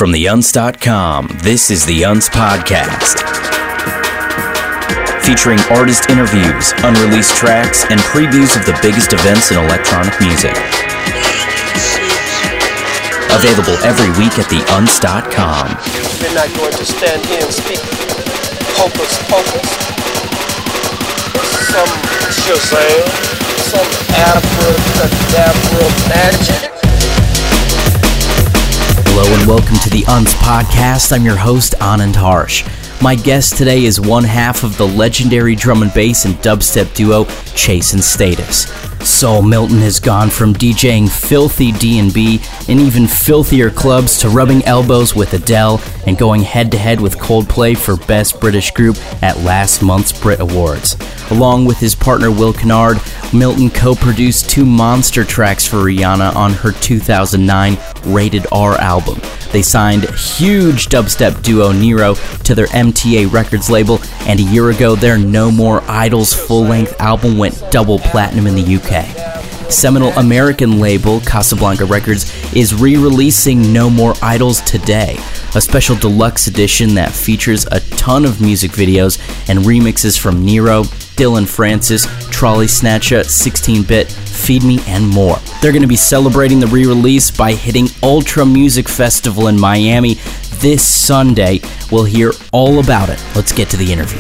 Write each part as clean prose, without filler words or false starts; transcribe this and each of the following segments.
From theUnce.com, this is the Unce Podcast. Featuring artist interviews, unreleased tracks, and previews of the biggest events in electronic music. Available every week at theUnce.com. You're not going to stand here and speak hocus pocus. Some Shazam, some abracadabra magic. Hello and welcome to the Unce Podcast. I'm your host, Anand Harsh. My guest today is one half of the legendary drum and bass and dubstep duo Chase and Status. Saul Milton has gone from DJing filthy D&B and even filthier clubs to rubbing elbows with Adele and going head-to-head with Coldplay for Best British Group at last month's Brit Awards. Along with his partner Will Kennard, Milton co-produced 2 monster tracks for Rihanna on her 2009 Rated R album. They signed huge dubstep duo Nero to their MTA Records label, and a year ago their No More Idols full-length album went double platinum in the UK. Seminal American label Casablanca Records is re-releasing No More Idols today, a special deluxe edition that features a ton of music videos and remixes from Nero, Dylan Francis, Trolley Snatcha, 16-Bit, Feed Me, and more. They're going to be celebrating the re-release by hitting Ultra Music Festival in Miami this Sunday. We'll hear all about it. Let's get to the interview.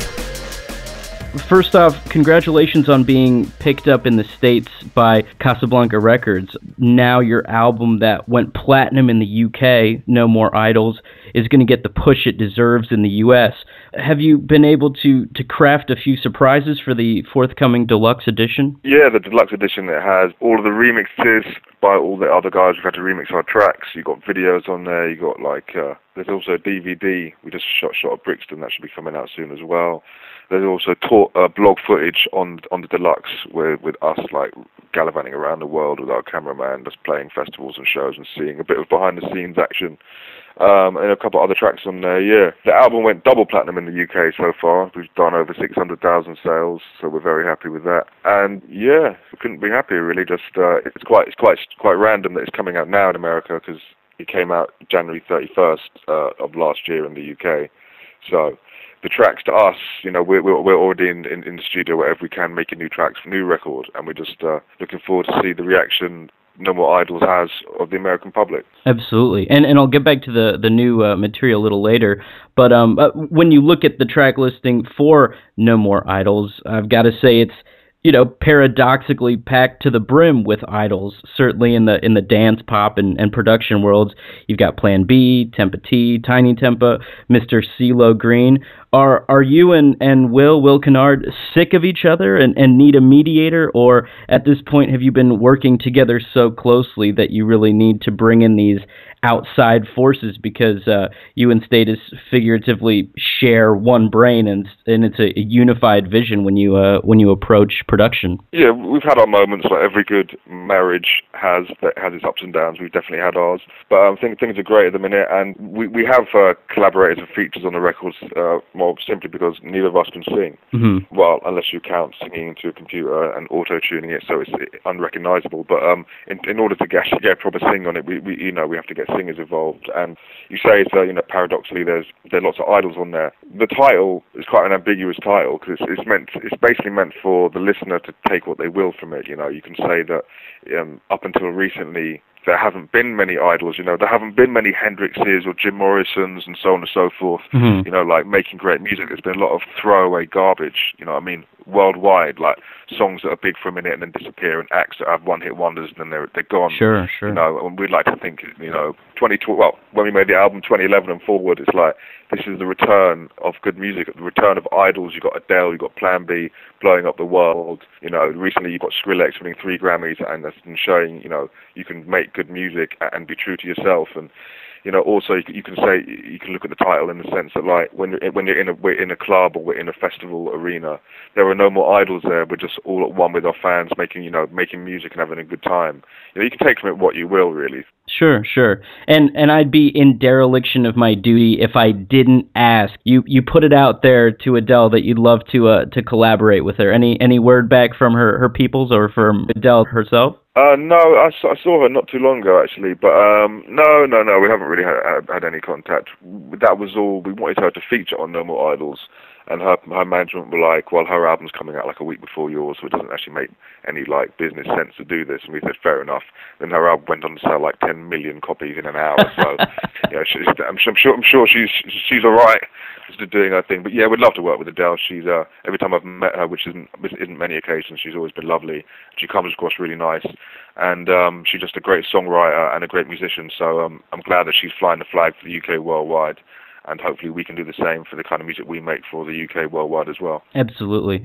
First off, congratulations on being picked up in the States by Casablanca Records. Now your album that went platinum in the UK, No More Idols, is going to get the push it deserves in the US. Have you been able to craft a few surprises for the forthcoming deluxe edition? Yeah, the deluxe edition, it has all of the remixes by all the other guys who've had to remix our tracks. You've got videos on there, you got there's also a DVD. We just shot at Brixton, that should be coming out soon as well. There's also blog footage on the deluxe with us gallivanting around the world with our cameraman, just playing festivals and shows and seeing a bit of behind the scenes action. And a couple other tracks on there, yeah. The album went double platinum in the UK so far. We've done over 600,000 sales, so we're very happy with that. And yeah, we couldn't be happier really. Just it's quite random that it's coming out now in America because it came out January 31st of last year in the UK. So the tracks to us, we're already in the studio wherever we can making new tracks for new record, and we're just looking forward to see the reaction No More Idols has of the American public. Absolutely. And I'll get back to the new material a little later, but when you look at the track listing for No More Idols, I've got to say it's paradoxically packed to the brim with idols. Certainly in the dance, pop, and production worlds, you've got Plan B, Tempa T, Tiny Tempa, Mr. CeeLo Green. Are you and Will Kennard sick of each other and need a mediator, or at this point have you been working together so closely that you really need to bring in these outside forces because you and Status figuratively share one brain and it's a unified vision when you approach production? Yeah, we've had our moments like every good marriage has its ups and downs. We've definitely had ours, but I think things are great at the minute, and we have collaborators and features on the records more simply because neither of us can sing. Mm-hmm. Well, unless you count singing into a computer and auto-tuning it so it's unrecognizable. But in order to actually get a proper sing on it, we have to get singers involved. And you say it's paradoxically there are lots of idols on there. The title is quite an ambiguous title because it's basically meant for the listener to take what they will from it. You can say that up until recently there haven't been many idols, there haven't been many Hendrixes or Jim Morrisons and so on and so forth, mm-hmm. Making great music. There's been a lot of throwaway garbage, worldwide, like songs that are big for a minute and then disappear, and acts that have one-hit wonders and then they're gone. Sure. And we'd like to think, 2012, when we made the album 2011 and forward, it's like, this is the return of good music, the return of idols. You've got Adele, you've got Plan B blowing up the world. Recently you've got Skrillex winning 3 Grammys and that's been showing, you can make good music and be true to yourself. And also you can look at the title in the sense that we're in a club or we're in a festival arena, there are no more idols there. We're just all at one with our fans, making music and having a good time. You can take from it what you will, really. Sure. And I'd be in dereliction of my duty if I didn't ask. You put it out there to Adele that you'd love to collaborate with her. Any word back from her peoples or from Adele herself? No, I saw her not too long ago, actually, but no, we haven't really had any contact. That was all. We wanted her to feature on No More Idols, and her management were like, well, her album's coming out like a week before yours, so it doesn't actually make any like business sense to do this. And we said, fair enough. Then her album went on to sell like 10 million copies in an hour, so yeah, I'm sure she's all right to doing her thing. But yeah, we'd love to work with Adele. She's every time I've met her, which isn't many occasions, she's always been lovely. She comes across really nice, and she's just a great songwriter and a great musician. So I'm glad that she's flying the flag for the UK worldwide. And hopefully we can do the same for the kind of music we make for the UK worldwide as well. Absolutely.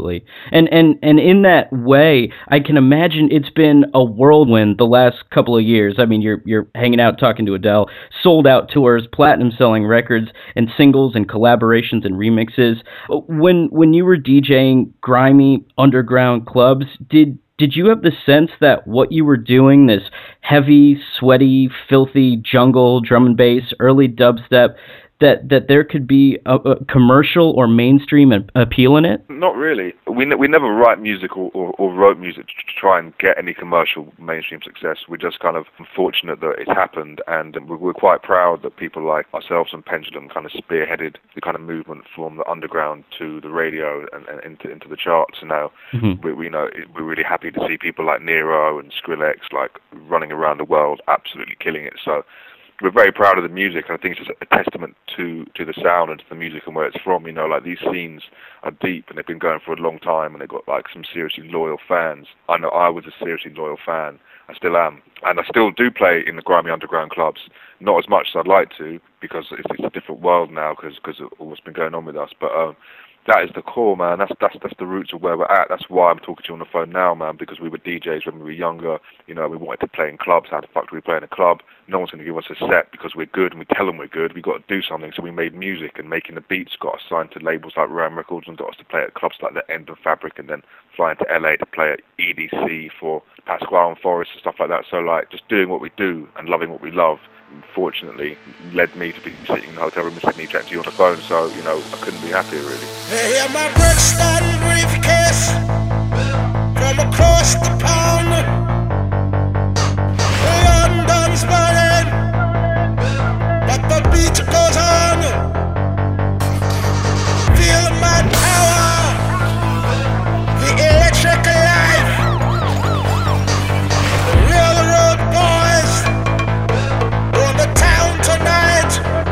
And in that way, I can imagine it's been a whirlwind the last couple of years. I mean, you're hanging out talking to Adele, sold out tours, platinum selling records and singles and collaborations and remixes. When you were DJing grimy underground clubs, did you have the sense that what you were doing, this heavy, sweaty, filthy jungle, drum and bass, early dubstep, that there could be a commercial or mainstream appeal in it? Not really. We never write music or wrote music to try and get any commercial mainstream success. We're just kind of fortunate that it's happened, and we're quite proud that people like ourselves and Pendulum kind of spearheaded the kind of movement from the underground to the radio and into the charts. And now we're really happy to see people like Nero and Skrillex like running around the world, absolutely killing it. So we're very proud of the music, and I think it's just a testament to the sound and to the music and where it's from. You know, like these scenes are deep and they've been going for a long time, and they've got like some seriously loyal fans. I know I was a seriously loyal fan. I still am, and I still do play in the grimy underground clubs. Not as much as I'd like to, because it's a different world now because of what's been going on with us. But that is the core, man. That's the roots of where we're at. That's why I'm talking to you on the phone now, man, because we were DJs when we were younger. You know, we wanted to play in clubs. How the fuck do we play in a club? No one's going to give us a set because we're good, and we tell them we're good. We got to do something, so we made music, and making the beats got us signed to labels like Ram Records and got us to play at clubs like the End of Fabric, and then flying to LA to play at EDC for Pasquale and Forest and stuff like that. So like just doing what we do and loving what we love, fortunately, led me to be sitting in the hotel room in Sydney chatting to you on the phone. So, you know, I couldn't be happier, really. Hey, my Brixton briefcase from across the pond. London's burning, but the beat goes on. Feel my power, the electric life. The railroad boys on the town tonight.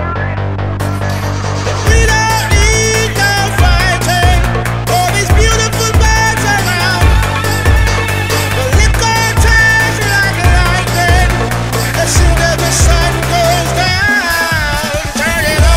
We don't need no fighting, all these beautiful birds around. The liquor turns like lightning as soon as the sun goes down. Turn it on.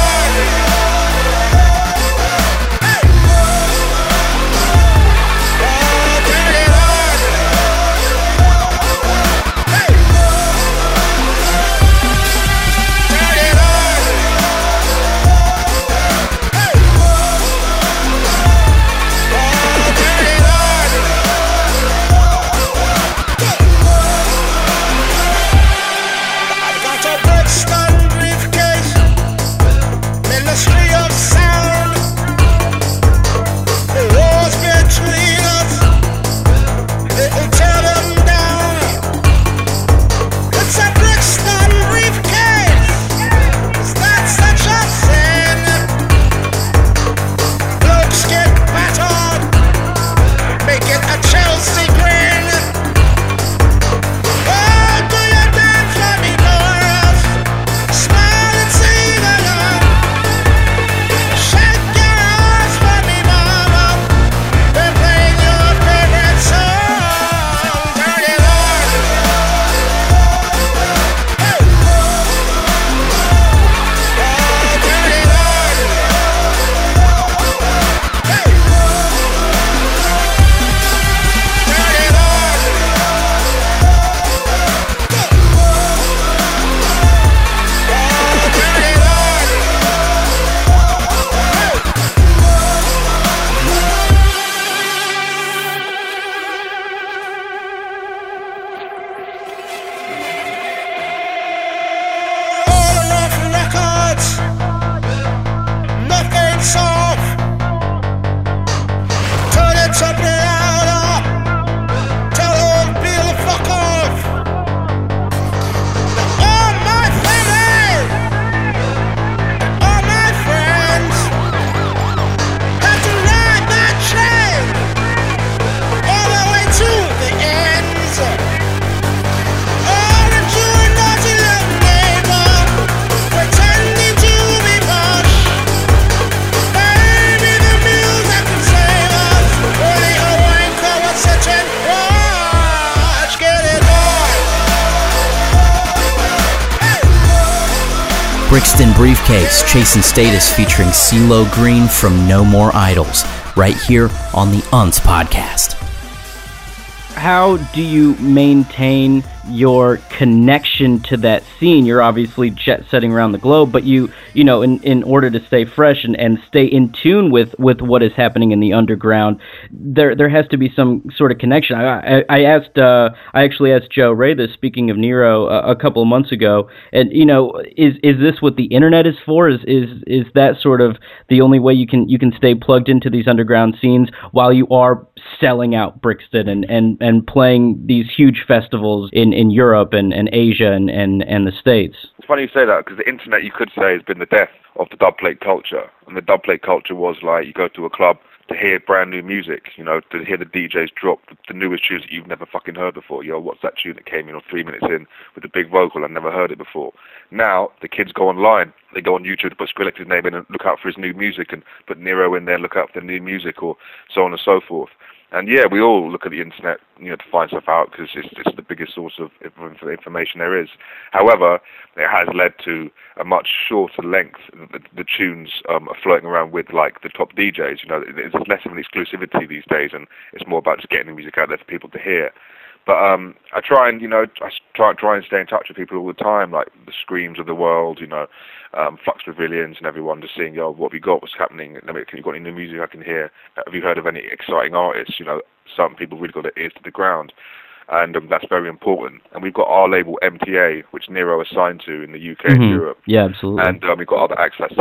Brixton Briefcase, Chasing Status featuring CeeLo Green from No More Idols, right here on the UNS podcast. How do you maintain your connection to that scene? You're obviously jet-setting around the globe, but you know, in order to stay fresh and stay in tune with what is happening in the underground, there has to be some sort of connection. I actually asked Joe Ray this, speaking of Nero, a couple of months ago, and you know, is this what the internet is for? Is that sort of the only way you can stay plugged into these underground scenes while you are selling out Brixton and playing these huge festivals in Europe and Asia and the States? It's funny you say that, because the internet, you could say, has been the death of the dubplate culture. And the dubplate culture was like, you go to a club to hear brand new music, you know, to hear the DJs drop the newest tunes that you've never fucking heard before. Yo, what's that tune that came in 3 minutes in with a big vocal? I've never heard it before. Now, the kids go online. They go on YouTube to put Skrillex's name in and look out for his new music, and put Nero in there and look out for the new music, or so on and so forth. And yeah, we all look at the internet, you know, to find stuff out, because it's the biggest source of information there is. However, it has led to a much shorter length. The tunes are floating around with like the top DJs. You know, it's less of an exclusivity these days, and it's more about just getting the music out there for people to hear. But I try and, you know, try and stay in touch with people all the time, like the Screams of the world, you know, Flux Pavilions and everyone, just seeing, yo, what have you got, what's happening, can you got any new music I can hear, have you heard of any exciting artists? You know, some people really got their ears to the ground, and that's very important. And we've got our label MTA, which Nero is signed to in the UK and Europe. Yeah, absolutely. And we've got other acts like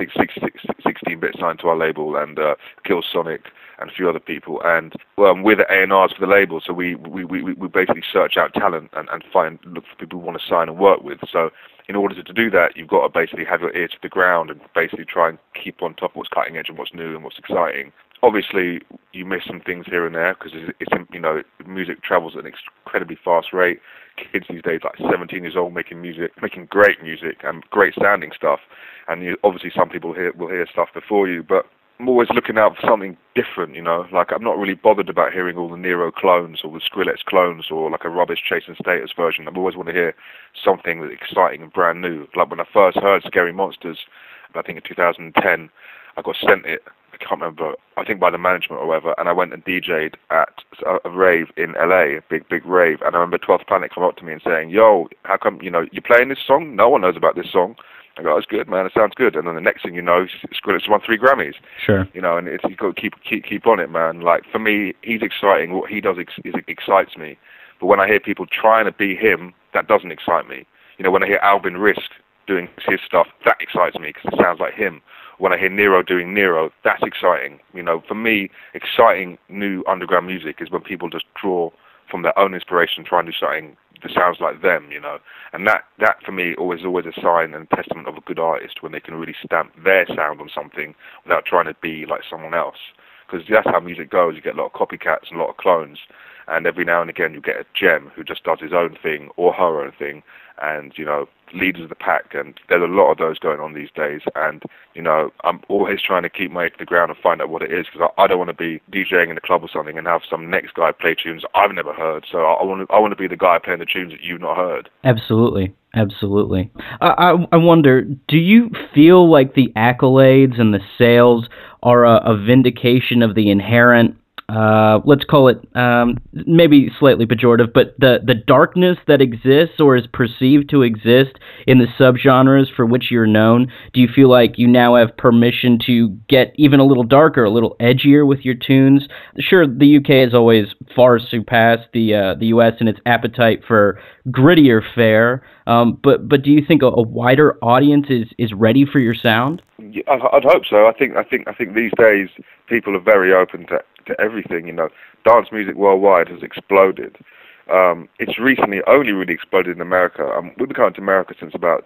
16-Bit signed to our label, and Kill Sonic, and a few other people, and we're the A&Rs for the label, so we basically search out talent and look for people who want to sign and work with. So in order to do that, you've got to basically have your ear to the ground and basically try and keep on top of what's cutting edge and what's new and what's exciting. Obviously, you miss some things here and there, because it's you know, music travels at an incredibly fast rate. Kids these days, like 17 years old, making great music and great sounding stuff. And obviously, some people will hear stuff before you, but I'm always looking out for something different, you know. Like, I'm not really bothered about hearing all the Nero clones or the Skrillex clones or like a rubbish Chasing Status version. I always want to hear something that's exciting and brand new. Like when I first heard Scary Monsters, I think in 2010, I got sent it. I can't remember, I think by the management or whatever, and I went and DJ'd at a rave in LA, big rave, and I remember 12th Planet come up to me and saying, yo, how come, you know, you're playing this song? No one knows about this song. I go, oh, it's good, man. It sounds good. And then the next thing you know, Skrillex won 3 Grammys. Sure. You know, and you've got to keep on it, man. Like, for me, he's exciting. What he does excites me. But when I hear people trying to be him, that doesn't excite me. You know, when I hear Albin Risk doing his stuff, that excites me because it sounds like him. When I hear Nero doing Nero, that's exciting. You know, for me, exciting new underground music is when people just draw from their own inspiration, try and do something that sounds like them, you know. And that for me always a sign and testament of a good artist, when they can really stamp their sound on something without trying to be like someone else. Because that's how music goes. You get a lot of copycats and a lot of clones, and every now and again you get a gem who just does his own thing or her own thing, and, you know, leaders of the pack. And there's a lot of those going on these days, and, you know, I'm always trying to keep my ear to the ground and find out what it is, because I don't want to be DJing in a club or something and have some next guy play tunes I've never heard. So I want to be the guy playing the tunes that you've not heard. Absolutely. I wonder, do you feel like the accolades and the sales are a vindication of the inherent, let's call it maybe slightly pejorative, but the darkness that exists or is perceived to exist in the subgenres for which you're known? Do you feel like you now have permission to get even a little darker, a little edgier with your tunes? Sure, the UK has always far surpassed the US in its appetite for grittier fare, but do you think a wider audience is ready for your sound? Yeah, I'd hope so. I think these days people are very open to everything. You know, dance music worldwide has exploded. It's recently only really exploded in America. We've been coming to America since about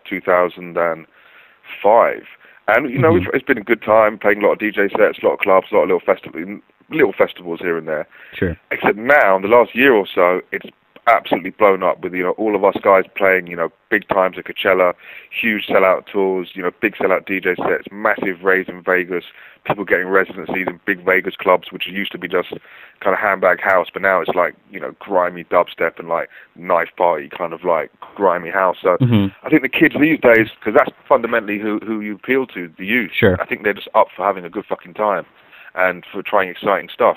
2005, and you know, it's been a good time playing a lot of DJ sets, a lot of clubs, a lot of little festivals here and there. Sure. Except now, in the last year or so, it's absolutely blown up with, all of us guys playing, big times at Coachella, huge sellout tours, big sellout DJ sets, massive raves in Vegas, people getting residencies in big Vegas clubs, which used to be just kind of handbag house, but now it's like, grimy dubstep and like knife party kind of like grimy house. So I think the kids these days, because that's fundamentally who you appeal to, the youth. Sure. I think they're just up for having a good fucking time and for trying exciting stuff.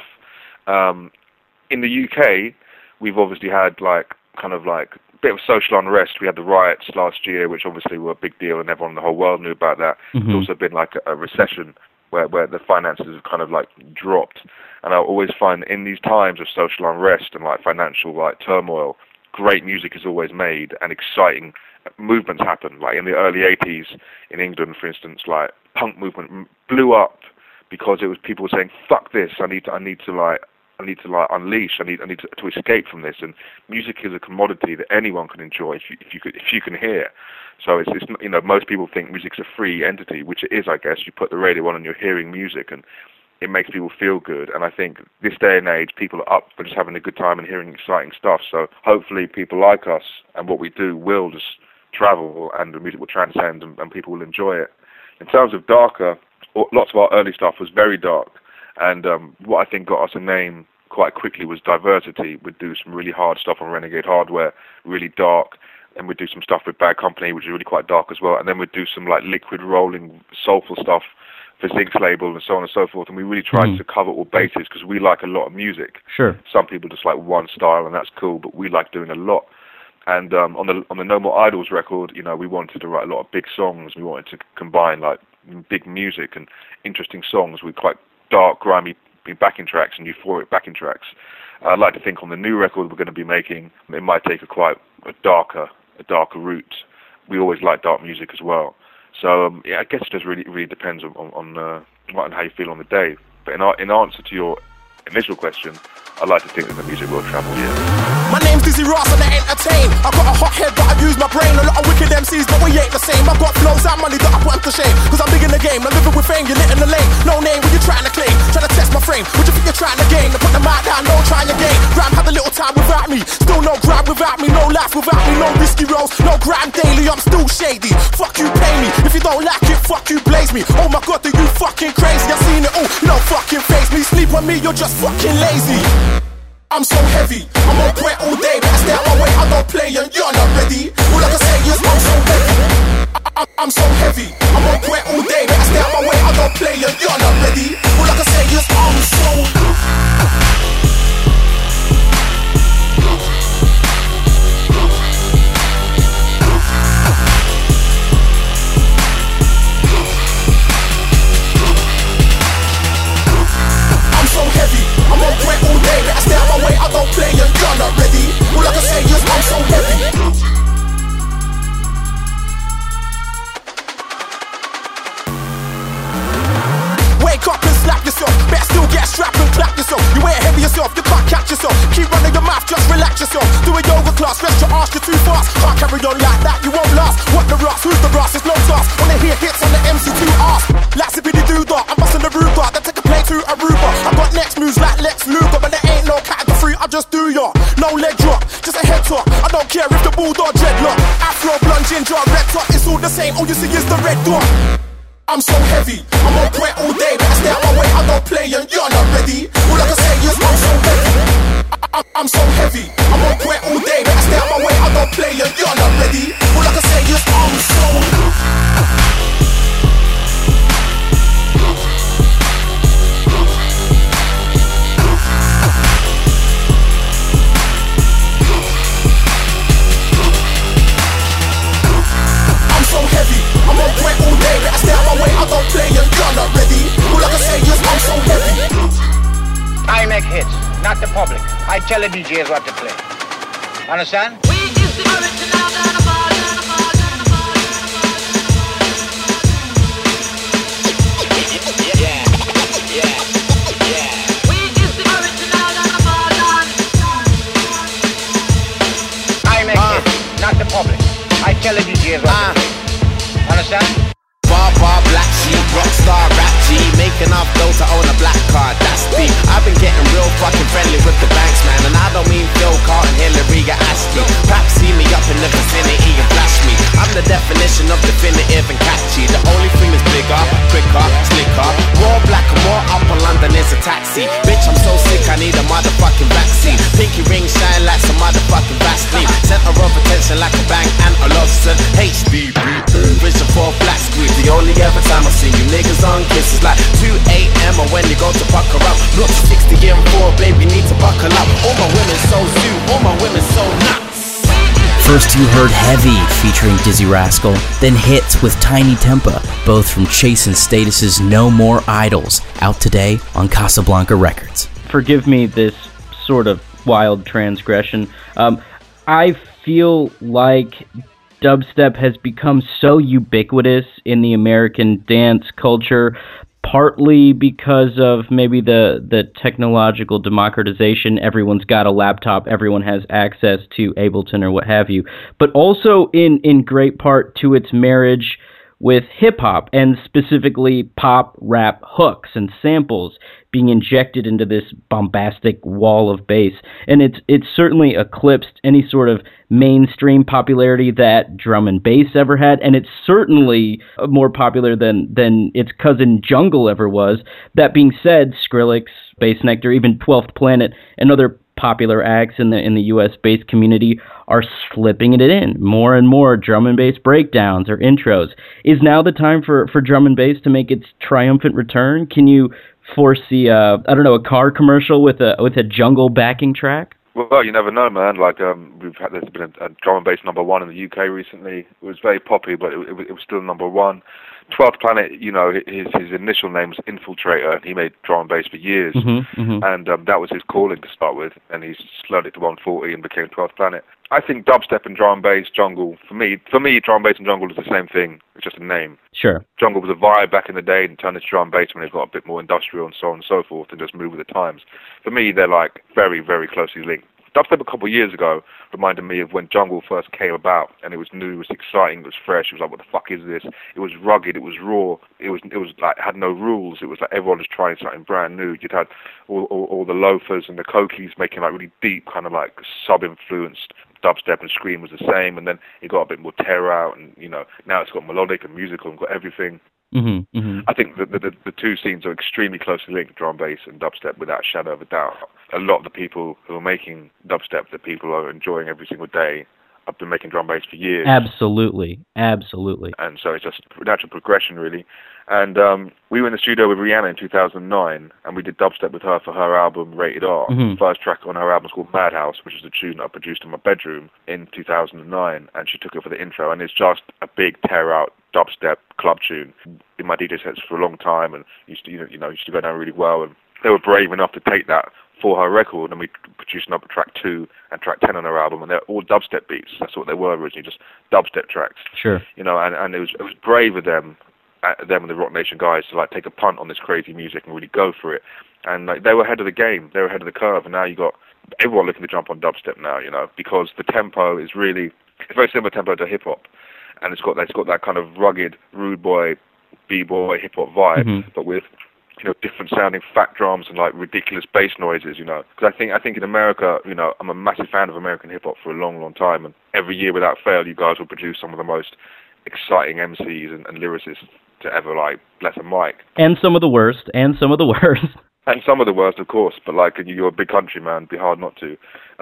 In the UK, we've obviously had kind of a bit of social unrest. We had the riots last year, which obviously were a big deal, and everyone in the whole world knew about that. There's also been like a recession where the finances have kind of like dropped. And I always find in these times of social unrest and like financial turmoil, great music is always made and exciting movements happen. Like in the early 80s in England, for instance, like punk movement blew up because it was people saying, "Fuck this! I need to unleash. I need to escape from this." And music is a commodity that anyone can enjoy if you can hear. So it's most people think music's a free entity, which it is, I guess. You put the radio on and you're hearing music, and it makes people feel good. And I think this day and age, people are up for just having a good time and hearing exciting stuff. So hopefully, people like us and what we do will just travel, and the music will transcend, and people will enjoy it. In terms of darker, lots of our early stuff was very dark. And what I think got us a name quite quickly was Diversity. We'd do some really hard stuff on Renegade Hardware, really dark, and we'd do some stuff with Bad Company, which is really quite dark as well. And then we'd do some like liquid rolling, soulful stuff for Zinx label and so on and so forth. And we really tried to cover all bases because we like a lot of music. Sure. Some people just like one style, and that's cool, but we like doing a lot. And on the No More Idols record, we wanted to write a lot of big songs. We wanted to combine like big music and interesting songs with quite dark, grimy backing tracks and euphoric backing tracks. I'd like to think on the new record we're going to be making, it might take a darker route. We always like dark music as well. So I guess it just really depends on how you feel on the day. But in answer to your initial question, I like to think that the music will travel, yeah. My name's Dizzy Ross and I entertain. I got a hot head but I use my brain. A lot of wicked MCs but we ain't the same. I got flows and money that I put them to shame. Cause I'm big in the game, I'm living with fame. You're lit in the lane, no name when you're trying to claim. Trying to test my frame, what you think you're trying to gain? To put the mic down, no trying again. Ram had a little time without me. Still no grab without me, no life without me. No risky rolls, no grind daily, I'm still shady. Fuck you, pay me. If you don't like it, fuck you, blaze me. Oh my god, are you fucking crazy? I've seen it all, you don't fucking face me. Sleep on me, you're just fucking lazy. I'm so heavy, I'm on point all day, but I stay out my way, I don't play and you're not ready. All I can say is I'm so heavy. I'm so heavy, I'm on point all day, but I stay out my way, I don't play and you're not ready. All I can say is I'm so heavy, I'm on point all day, but I stay out my way, I don't play and you're not ready. All I can say is I'm so heavy. Wake up and slap yourself, better still get strapped and clap yourself. You ain't heavy yourself, you can't catch yourself. Keep running your mouth, just relax yourself. Do a yoga class, rest your arse, you're too fast. Can't carry on like that, you won't last. What the rust, who's the rust, it's no task. Wanna hear hits on the MC2 ask. Like Zippity Doo-Dah, I'm busting the Ruger. Then take a plane to Aruba. I got next moves like Lex Luger, but there ain't no category 3, I just do ya. No leg drop, just a head top. I don't care if the bulldog dreadlock. Afro, blonde, ginger, red top, it's all the same, all you see is the red dot. I'm so heavy, I'm on point all day, but I stay out my way, I don't play and you're not ready. All I can say is I'm so heavy. I'm so heavy, I'm on point all day, but I stay out my way, I don't play and you're not ready. All I can say is I'm so heavy, I'm on point all day, but I stay out my way, I don't play and you're not ready. All I can say is I'm so heavy. I make hits, not the public. I tell the DJs what to play. Understand? We is the original I make hits, not the public. I tell the DJs what to play. Understand? Bar, Black Sheep, Rockstar, Rap G, making our enough though to own a black card, that's deep. I've been getting real fucking friendly with the banks, man, and I don't mean Phil Carlton, Hillary, or Ashley. Perhaps see me up in the vicinity and flash me. I'm the definition of definitive and catchy. The only thing is bigger, quicker, slicker. More black and more up on London is a taxi. Bitch, I'm so sick, I need a motherfucking vaccine. Pinky ring shine like some motherfucking Vaseline. Center of attention like a bang and a Lawson. HDB, vision for a flat screen. The only ever time I've seen you niggas on kisses like 2 a.m. or when you go to pucker up. Look 60 and 4, baby, need to buckle up. All my women so zoo, all my women so nuts. First you heard Heavy featuring Dizzy Rascal, then Hits with Tiny Tempa, both from Chase and Status's No More Idols, out today on Casablanca Records. Forgive me this sort of wild transgression. I feel like dubstep has become so ubiquitous in the American dance culture, partly because of maybe the technological democratization. Everyone's got a laptop, everyone has access to Ableton or what have you, but also in great part to its marriage with hip-hop, and specifically pop rap hooks and samples being injected into this bombastic wall of bass. And it's certainly eclipsed any sort of mainstream popularity that drum and bass ever had, and it's certainly more popular than its cousin jungle ever was. That being said, Skrillex, Bass Nectar, even 12th Planet, and other popular acts in the U.S. bass community are slipping it in more and more drum and bass breakdowns or intros. Is now the time for drum and bass to make its triumphant return? Can you foresee a car commercial with a jungle backing track? Well, you never know, man. Like, there's been a drum and bass #1 in the UK recently. It was very poppy, but it was still #1. 12th Planet, you know, his initial name was Infiltrator. He made drum and bass for years, and that was his calling to start with. And he slowed it to 140 and became 12th Planet. I think dubstep and drum and bass, jungle, for me, drum and bass and jungle is the same thing. It's just a name. Sure. Jungle was a vibe back in the day, and turned into drum and bass when it got a bit more industrial and so on and so forth, and just moved with the times. For me, they're like very, very closely linked. Dubstep a couple of years ago reminded me of when jungle first came about, and it was new, it was exciting, it was fresh. It was like, what the fuck is this? It was rugged, it was raw, it was like had no rules. It was like everyone was trying something brand new. You'd had all the loafers and the cokies making like really deep, kind of like sub-influenced dubstep, and Scream was the same, and then it got a bit more terror out, and you know, now it's got melodic and musical and got everything. I think the two scenes are extremely closely linked, drum, bass, and dubstep, without a shadow of a doubt. A lot of the people who are making dubstep that people are enjoying every single day have been making drum bass for years. Absolutely. And so it's just natural progression, really. And we were in the studio with Rihanna in 2009, and we did dubstep with her for her album Rated R. The first track on her album is called Madhouse, which is the tune I produced in my bedroom in 2009, and she took it for the intro, and it's just a big tear-out dubstep club tune. In my DJ sets for a long time, and used to go down really well, and they were brave enough to take that for her record, and we produced another track 2 and track 10 on her album, and they're all dubstep beats. That's what they were originally, just dubstep tracks. Sure. You know, and it was brave of them and the Rock Nation guys to like take a punt on this crazy music and really go for it. And like, they were ahead of the game, they were ahead of the curve, and now you got everyone looking to jump on dubstep now, you know, because the tempo is really, it's very similar tempo to hip hop, and it's got that kind of rugged, rude boy, b-boy, hip hop vibe, but with, you know, different sounding fat drums and like ridiculous bass noises, you know. Because I think in America, you know, I'm a massive fan of American hip hop for a long, long time, and every year without fail, you guys will produce some of the most exciting MCs and lyricists to ever, like, bless a mic. And some of the worst. And some of the worst, of course, but like, you're a big country, man, it'd be hard not to.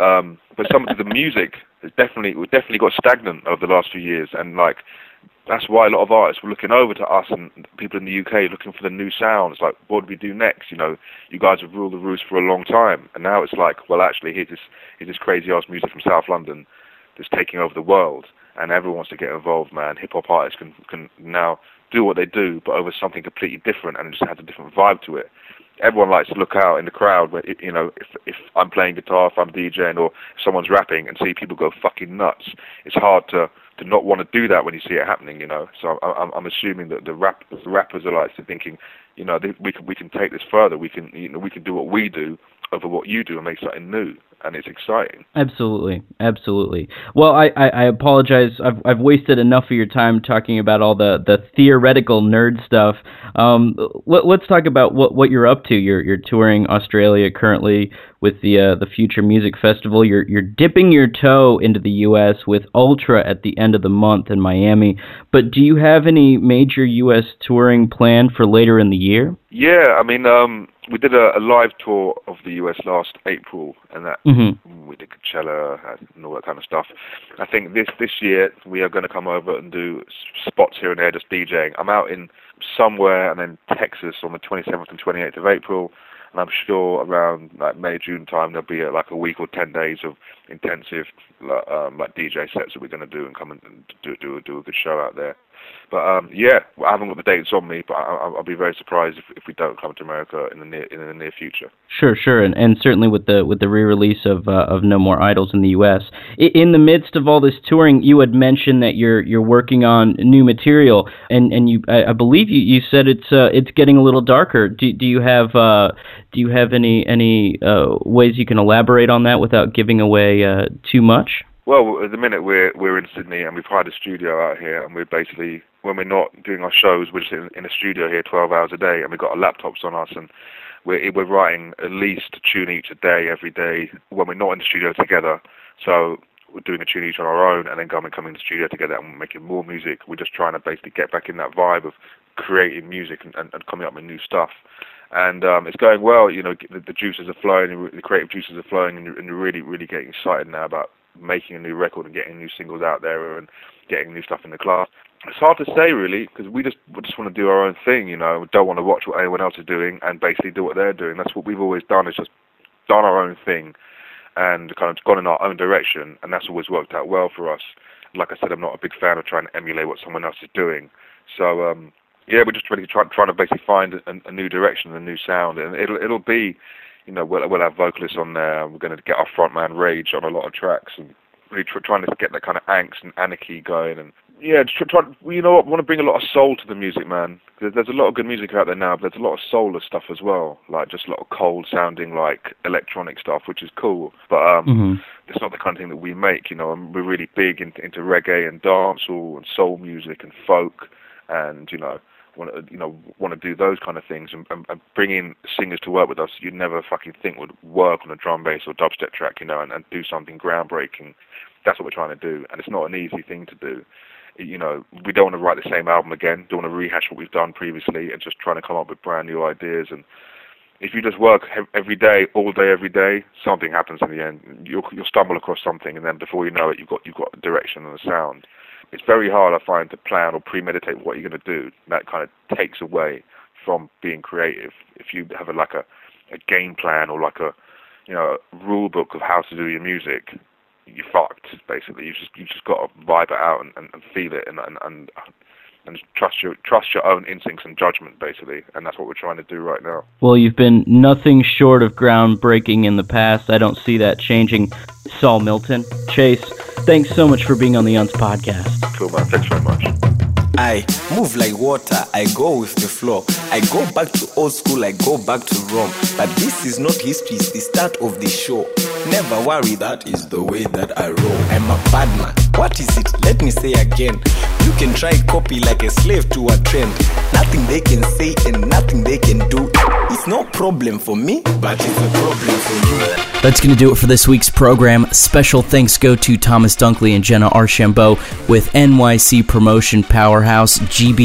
But some of the music has definitely got stagnant over the last few years, and like, that's why a lot of artists were looking over to us and people in the UK looking for the new sounds. Like, what do we do next? You know, you guys have ruled the roost for a long time, and now it's like, well, actually, here's this crazy ass music from South London that's taking over the world, and everyone wants to get involved, man. Hip hop artists can now do what they do, but over something completely different, and it just has a different vibe to it. Everyone likes to look out in the crowd where, you know, if I'm playing guitar, if I'm DJing, or if someone's rapping, and see people go fucking nuts. It's hard to not want to do that when you see it happening, you know. So I'm assuming that the rappers are like thinking, you know, we can take this further. We can do what we do over what you do and make something new. And it's exciting. Absolutely. Well, I apologize. I've wasted enough of your time talking about all the theoretical nerd stuff. Let's talk about what you're up to. You're touring Australia currently with the Future Music Festival. You're dipping your toe into the U.S. with Ultra at the end of the month in Miami. But do you have any major U.S. touring planned for later in the year? Yeah, I mean, we did a live tour of the US last April, and that we did Coachella and all that kind of stuff. I think this year we are going to come over and do spots here and there, just DJing. I'm out in somewhere and then Texas on the 27th and 28th of April, and I'm sure around like May, June time there'll be like a week or 10 days of intensive like DJ sets that we're going to do and come and do a good show out there. But yeah, I haven't got the dates on me, but I'll be very surprised if we don't come to America in the near future. Sure, and certainly with the re-release of No More Idols in the U.S. In the midst of all this touring, you had mentioned that you're working on new material, and you I believe you said it's getting a little darker. Do you have any ways you can elaborate on that without giving away too much? Well, at the minute we're in Sydney and we've hired a studio out here, and we're basically, when we're not doing our shows, we're just in a studio here 12 hours a day, and we've got our laptops on us, and we're writing at least a tune each a day, every day, when we're not in the studio together. So we're doing a tune each on our own, and then coming in the studio together and making more music. We're just trying to basically get back in that vibe of creating music and coming up with new stuff. And it's going well. You know, the juices are flowing, the creative juices are flowing, and you're really, really getting excited now about making a new record and getting new singles out there and getting new stuff in the class. It's hard to say, really, because we just want to do our own thing, you know. We don't want to watch what anyone else is doing and basically do what they're doing. That's what we've always done, is just done our own thing and kind of gone in our own direction, and that's always worked out well for us. Like I said, I'm not a big fan of trying to emulate what someone else is doing. So, yeah, we're just really trying to basically find a new direction, a new sound, and it'll be, you know, we'll have vocalists on there. We're going to get our frontman Rage on a lot of tracks, and really trying to get that kind of angst and anarchy going. And yeah, you know what, we want to bring a lot of soul to the music, man. There's a lot of good music out there now, but there's a lot of soulless stuff as well, like just a lot of cold sounding like electronic stuff, which is cool. But it's not the kind of thing that we make, you know. And we're really big into reggae and dancehall and soul music and folk, and you know, want to do those kind of things and bring in singers to work with us you'd never fucking think would work on a drum bass or dubstep track, you know, and do something groundbreaking. That's what we're trying to do, and it's not an easy thing to do. You know, we don't want to write the same album again, don't want to rehash what we've done previously, and just trying to come up with brand new ideas. And if you just work every day, all day, every day, something happens in the end. You'll stumble across something, and then before you know it, you've got a direction and a sound. It's very hard, I find, to plan or premeditate what you're going to do. That kind of takes away from being creative. If you have a game plan or like a rule book of how to do your music, you're fucked. Basically, you just got to vibe it out and feel it and trust your own instincts and judgment, basically, and that's what we're trying to do right now. Well, you've been nothing short of groundbreaking in the past. I don't see that changing. Saul Milton, Chase, thanks so much for being on the UNS podcast. Cool, man. Thanks very much. I move like water, I go with the flow. I go back to old school, I go back to Rome. But this is not history, it's the start of the show. Never worry, that is the way that I roll. I'm a bad man. What is it? Let me say again. You can try copy like a slave to a trend. Nothing they can say and nothing they can do. It's no problem for me, but it's a problem for you. That's going to do it for this week's program. Special thanks go to Thomas Dunkley and Jenna Archambault with NYC promotion powerhouse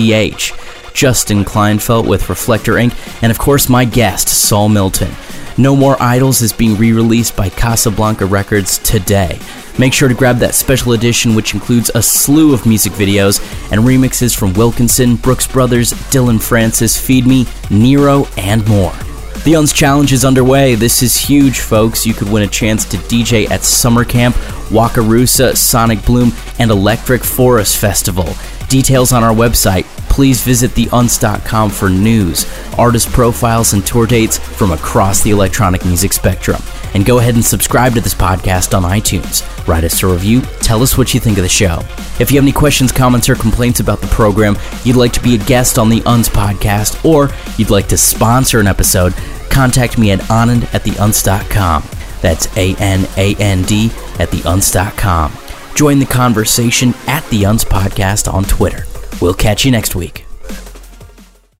GBH, Justin Kleinfeld with Reflector Inc., and of course my guest, Saul Milton. No More Idols is being re-released by Casablanca Records today. Make sure to grab that special edition, which includes a slew of music videos and remixes from Wilkinson, Brooks Brothers, Dylan Francis, Feed Me, Nero, and more. The UNS Challenge is underway. This is huge, folks. You could win a chance to DJ at Summer Camp, Wakarusa, Sonic Bloom, and Electric Forest Festival. Details on our website. Please visit theuns.com for news, artist profiles, and tour dates from across the electronic music spectrum. And go ahead and subscribe to this podcast on iTunes. Write us a review. Tell us what you think of the show. If you have any questions, comments, or complaints about the program, you'd like to be a guest on the UNS podcast, or you'd like to sponsor an episode, contact me at anand@theunz.com. That's ANAND@theunz.com. Join the conversation at the Unz Podcast on Twitter. We'll catch you next week.